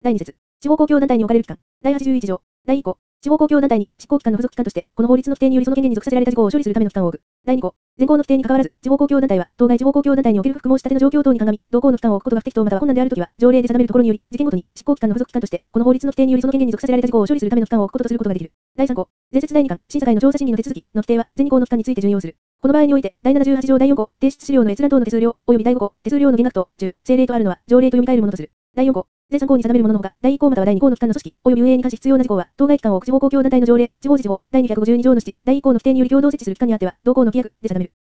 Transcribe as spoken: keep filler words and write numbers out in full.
だいに節。地方公共団体に置かれる機関。だいはちじゅういち条。だいい項。地方公共団体に執行機関の付属機関として、この法律の規定によりその権限に属させられた事項を処理するための機関を置く。だいに項。現行の規定に関わらず、地方公共団体は、当該地方公共団体における不服申し立ての状況等に鑑み、同項の機関を置くことが不適当または困難であるときは、条例で定めるところにより、事件ごとに執行機関の付属機関として、この法律の規定によりその権限に属させられた事項を処理するための機関を置くこととすることができる。だいさん項。前節だいに巻、審査会の調査審議の手続きの規定は、前に項の機関について準用する。この場合において、だいななじゅうはち条だいよん項、提出資料の閲覧等の手数料、及びだいご項、手数料の減額等、中、政令とあるのは、条例と読み替えるものとする。だいよん項。前さん項に定めるもののほか、だいい項またはだいに項の機関の組織、及び運営に関し必要な事項は、当該機関を置く地方公共団体の条例、地方自治法、だいにひゃくごじゅうに条の下、だいい項の規定により共同設置する機関にあっては、同項の規約で定める。